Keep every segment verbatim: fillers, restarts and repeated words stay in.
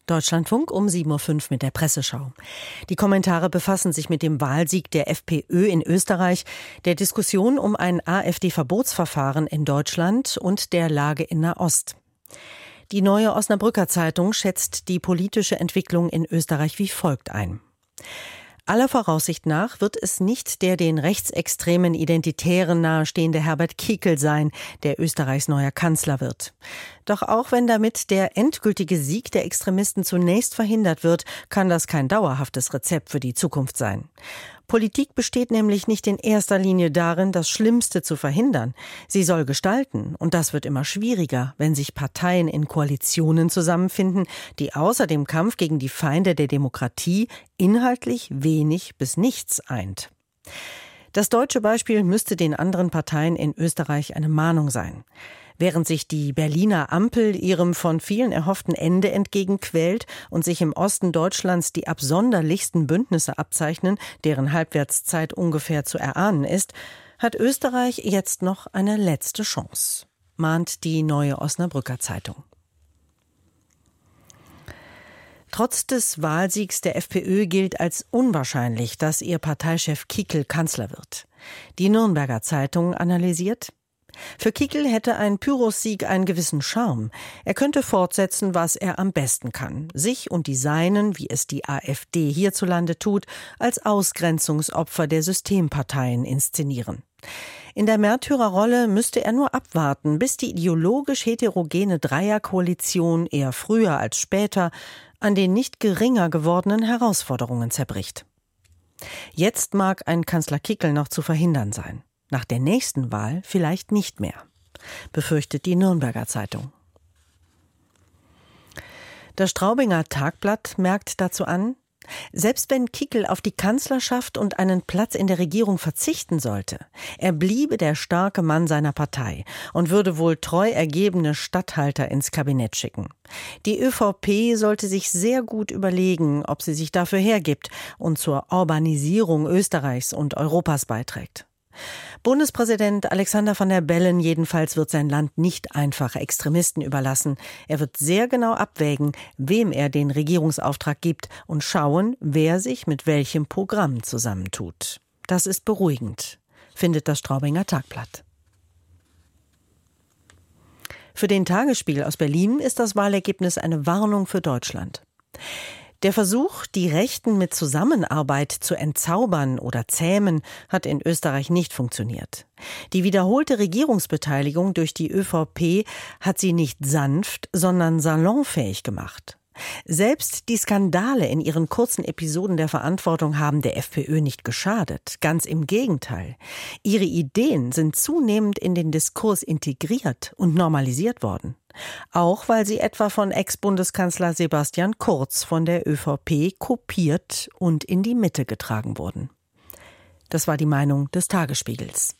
Deutschlandfunk um sieben Uhr fünf mit der Presseschau. Die Kommentare befassen sich mit dem Wahlsieg der FPÖ in Österreich, der Diskussion um ein AfD-Verbotsverfahren in Deutschland und der Lage in Nahost. Die Neue Osnabrücker Zeitung schätzt die politische Entwicklung in Österreich wie folgt ein. Aller Voraussicht nach wird es nicht der den rechtsextremen Identitären nahestehende Herbert Kickl sein, der Österreichs neuer Kanzler wird. Doch auch wenn damit der endgültige Sieg der Extremisten zunächst verhindert wird, kann das kein dauerhaftes Rezept für die Zukunft sein. Politik besteht nämlich nicht in erster Linie darin, das Schlimmste zu verhindern. Sie soll gestalten, und das wird immer schwieriger, wenn sich Parteien in Koalitionen zusammenfinden, die außer dem Kampf gegen die Feinde der Demokratie inhaltlich wenig bis nichts eint. Das deutsche Beispiel müsste den anderen Parteien in Österreich eine Mahnung sein. Während sich die Berliner Ampel ihrem von vielen erhofften Ende entgegenquält und sich im Osten Deutschlands die absonderlichsten Bündnisse abzeichnen, deren Halbwertszeit ungefähr zu erahnen ist, hat Österreich jetzt noch eine letzte Chance, mahnt die Neue Osnabrücker Zeitung. Trotz des Wahlsiegs der FPÖ gilt als unwahrscheinlich, dass ihr Parteichef Kickl Kanzler wird. Die Nürnberger Zeitung analysiert: Für Kickl hätte ein Pyrrhus-Sieg einen gewissen Charme. Er könnte fortsetzen, was er am besten kann. Sich und die Seinen, wie es die AfD hierzulande tut, als Ausgrenzungsopfer der Systemparteien inszenieren. In der Märtyrerrolle müsste er nur abwarten, bis die ideologisch heterogene Dreierkoalition eher früher als später an den nicht geringer gewordenen Herausforderungen zerbricht. Jetzt mag ein Kanzler Kickl noch zu verhindern sein. Nach der nächsten Wahl vielleicht nicht mehr, befürchtet die Nürnberger Zeitung. Das Straubinger Tagblatt merkt dazu an: Selbst wenn Kickl auf die Kanzlerschaft und einen Platz in der Regierung verzichten sollte, er bliebe der starke Mann seiner Partei und würde wohl treu ergebene Statthalter ins Kabinett schicken. Die ÖVP sollte sich sehr gut überlegen, ob sie sich dafür hergibt und zur Urbanisierung Österreichs und Europas beiträgt. Bundespräsident Alexander Van der Bellen jedenfalls wird sein Land nicht einfach Extremisten überlassen. Er wird sehr genau abwägen, wem er den Regierungsauftrag gibt und schauen, wer sich mit welchem Programm zusammentut. Das ist beruhigend, findet das Straubinger Tagblatt. Für den Tagesspiegel aus Berlin ist das Wahlergebnis eine Warnung für Deutschland. Der Versuch, die Rechten mit Zusammenarbeit zu entzaubern oder zähmen, hat in Österreich nicht funktioniert. Die wiederholte Regierungsbeteiligung durch die ÖVP hat sie nicht sanft, sondern salonfähig gemacht. Selbst die Skandale in ihren kurzen Episoden der Verantwortung haben der FPÖ nicht geschadet. Ganz im Gegenteil. Ihre Ideen sind zunehmend in den Diskurs integriert und normalisiert worden. Auch weil sie etwa von Ex-Bundeskanzler Sebastian Kurz von der ÖVP kopiert und in die Mitte getragen wurden. Das war die Meinung des Tagesspiegels.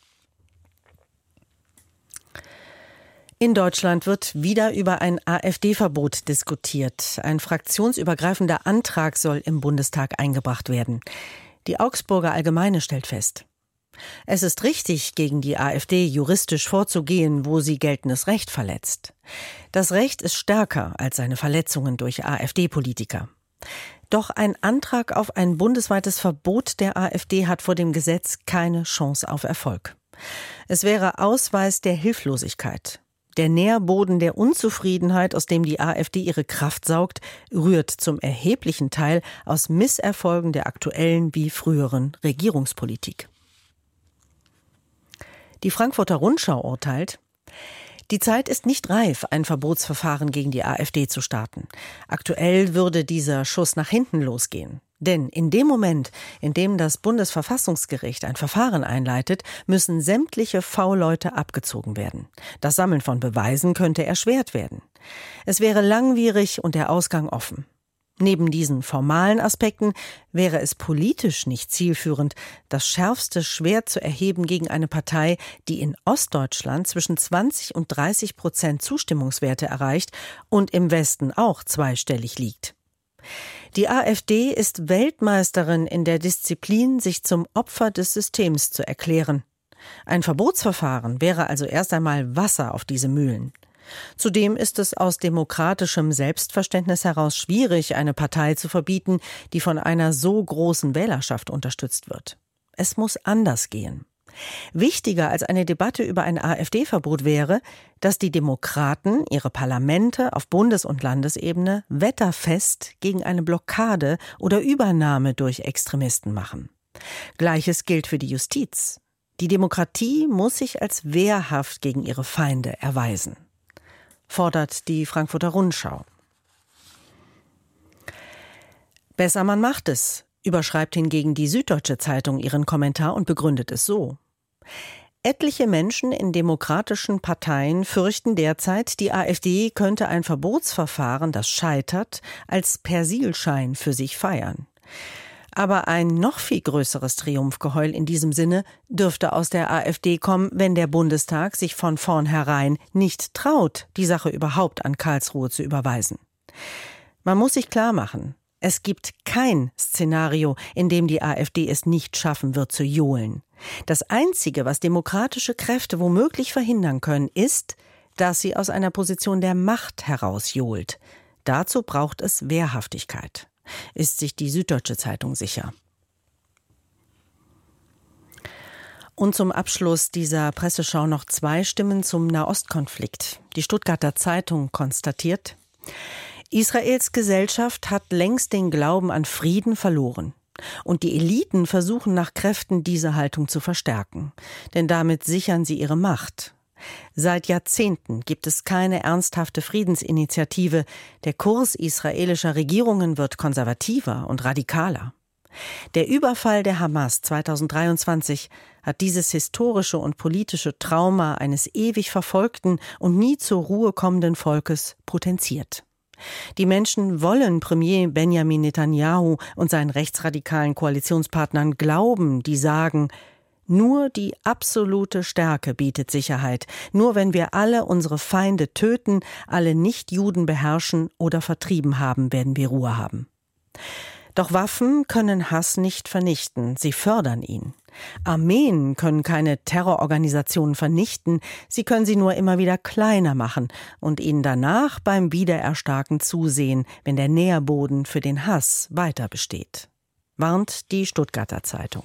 In Deutschland wird wieder über ein AfD-Verbot diskutiert. Ein fraktionsübergreifender Antrag soll im Bundestag eingebracht werden. Die Augsburger Allgemeine stellt fest: Es ist richtig, gegen die AfD juristisch vorzugehen, wo sie geltendes Recht verletzt. Das Recht ist stärker als seine Verletzungen durch AfD-Politiker. Doch ein Antrag auf ein bundesweites Verbot der AfD hat vor dem Gesetz keine Chance auf Erfolg. Es wäre Ausweis der Hilflosigkeit. Der Nährboden der Unzufriedenheit, aus dem die AfD ihre Kraft saugt, rührt zum erheblichen Teil aus Misserfolgen der aktuellen wie früheren Regierungspolitik. Die Frankfurter Rundschau urteilt: Die Zeit ist nicht reif, ein Verbotsverfahren gegen die AfD zu starten. Aktuell würde dieser Schuss nach hinten losgehen. Denn in dem Moment, in dem das Bundesverfassungsgericht ein Verfahren einleitet, müssen sämtliche V-Leute abgezogen werden. Das Sammeln von Beweisen könnte erschwert werden. Es wäre langwierig und der Ausgang offen. Neben diesen formalen Aspekten wäre es politisch nicht zielführend, das schärfste Schwert zu erheben gegen eine Partei, die in Ostdeutschland zwischen zwanzig und dreißig Prozent Zustimmungswerte erreicht und im Westen auch zweistellig liegt. Die AfD ist Weltmeisterin in der Disziplin, sich zum Opfer des Systems zu erklären. Ein Verbotsverfahren wäre also erst einmal Wasser auf diese Mühlen. Zudem ist es aus demokratischem Selbstverständnis heraus schwierig, eine Partei zu verbieten, die von einer so großen Wählerschaft unterstützt wird. Es muss anders gehen. Wichtiger als eine Debatte über ein AfD-Verbot wäre, dass die Demokraten ihre Parlamente auf Bundes- und Landesebene wetterfest gegen eine Blockade oder Übernahme durch Extremisten machen. Gleiches gilt für die Justiz. Die Demokratie muss sich als wehrhaft gegen ihre Feinde erweisen, fordert die Frankfurter Rundschau. Besser man macht es, überschreibt hingegen die Süddeutsche Zeitung ihren Kommentar und begründet es so. Etliche Menschen in demokratischen Parteien fürchten derzeit, die AfD könnte ein Verbotsverfahren, das scheitert, als Persilschein für sich feiern. Aber ein noch viel größeres Triumphgeheul in diesem Sinne dürfte aus der AfD kommen, wenn der Bundestag sich von vornherein nicht traut, die Sache überhaupt an Karlsruhe zu überweisen. Man muss sich klar machen, es gibt kein Szenario, in dem die AfD es nicht schaffen wird zu johlen. Das Einzige, was demokratische Kräfte womöglich verhindern können, ist, dass sie aus einer Position der Macht heraus johlt. Dazu braucht es Wehrhaftigkeit, ist sich die Süddeutsche Zeitung sicher. Und zum Abschluss dieser Presseschau noch zwei Stimmen zum Nahostkonflikt. Die Stuttgarter Zeitung konstatiert: Israels Gesellschaft hat längst den Glauben an Frieden verloren. Und die Eliten versuchen nach Kräften, diese Haltung zu verstärken. Denn damit sichern sie ihre Macht. Seit Jahrzehnten gibt es keine ernsthafte Friedensinitiative. Der Kurs israelischer Regierungen wird konservativer und radikaler. Der Überfall der Hamas zweitausenddreiundzwanzig hat dieses historische und politische Trauma eines ewig verfolgten und nie zur Ruhe kommenden Volkes potenziert. Die Menschen wollen Premier Benjamin Netanyahu und seinen rechtsradikalen Koalitionspartnern glauben, die sagen, nur die absolute Stärke bietet Sicherheit. Nur wenn wir alle unsere Feinde töten, alle Nichtjuden beherrschen oder vertrieben haben, werden wir Ruhe haben. Doch Waffen können Hass nicht vernichten, sie fördern ihn. Armeen können keine Terrororganisationen vernichten, sie können sie nur immer wieder kleiner machen und ihnen danach beim Wiedererstarken zusehen, wenn der Nährboden für den Hass weiter besteht, warnt die Stuttgarter Zeitung.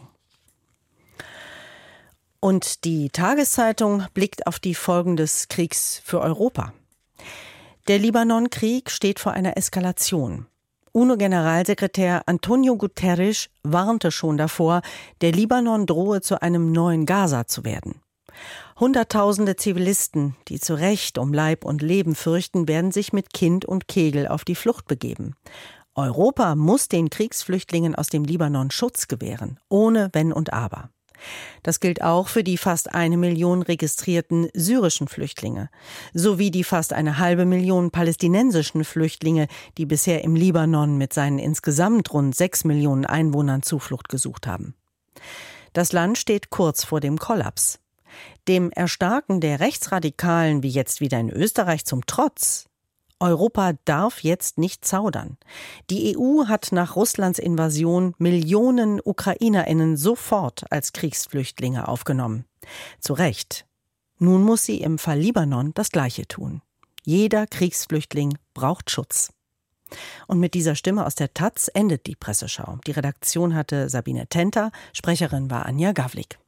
Und die Tageszeitung blickt auf die Folgen des Kriegs für Europa. Der Libanon-Krieg steht vor einer Eskalation. UNO-Generalsekretär Antonio Guterres warnte schon davor, der Libanon drohe zu einem neuen Gaza zu werden. Hunderttausende Zivilisten, die zu Recht um Leib und Leben fürchten, werden sich mit Kind und Kegel auf die Flucht begeben. Europa muss den Kriegsflüchtlingen aus dem Libanon Schutz gewähren, ohne Wenn und Aber. Das gilt auch für die fast eine Million registrierten syrischen Flüchtlinge, sowie die fast eine halbe Million palästinensischen Flüchtlinge, die bisher im Libanon mit seinen insgesamt rund sechs Millionen Einwohnern Zuflucht gesucht haben. Das Land steht kurz vor dem Kollaps. Dem Erstarken der Rechtsradikalen, wie jetzt wieder in Österreich, zum Trotz. Europa darf jetzt nicht zaudern. Die E U hat nach Russlands Invasion Millionen UkrainerInnen sofort als Kriegsflüchtlinge aufgenommen. Zu Recht. Nun muss sie im Fall Libanon das Gleiche tun. Jeder Kriegsflüchtling braucht Schutz. Und mit dieser Stimme aus der Taz endet die Presseschau. Die Redaktion hatte Sabine Tenter, Sprecherin war Anja Gawlik.